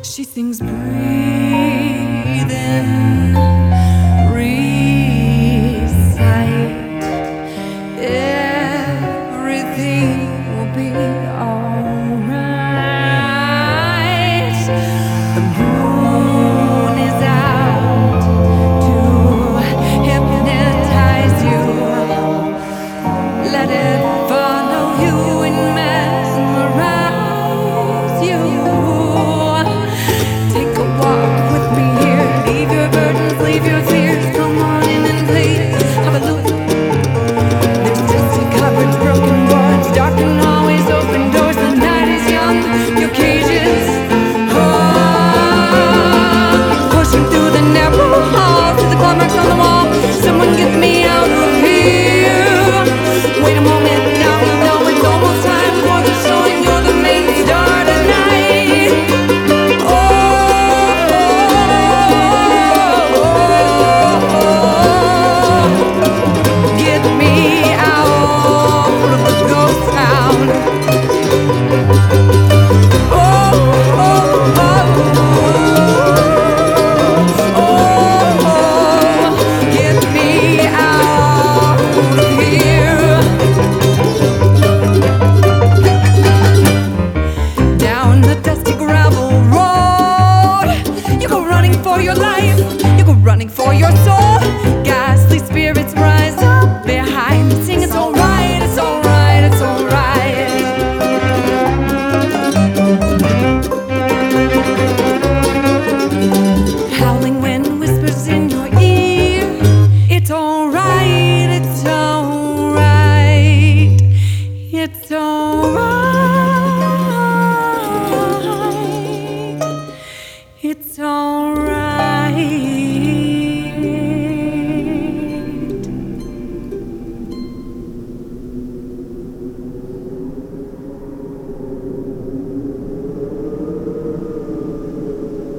She sings, breathe in, recite, everything will be alright. The moon is out to hypnotize you. Let it follow you and mesmerize you. Take a walk with me here. Leave your burdens, leave your fears. Come on in and please have a look. There's dusty cupboards, broken boards, dark and always open doors. The night is young, your cages. Pushing through the narrow halls to the claw marks on the wall. Someone get me out of here. Wait a moment, now you know it's almost time for the show, and you're the main star tonight. Get me out of the ghost town. Get me out of here. Down the dusty gravel road, you go running for your life, you go running for your soul.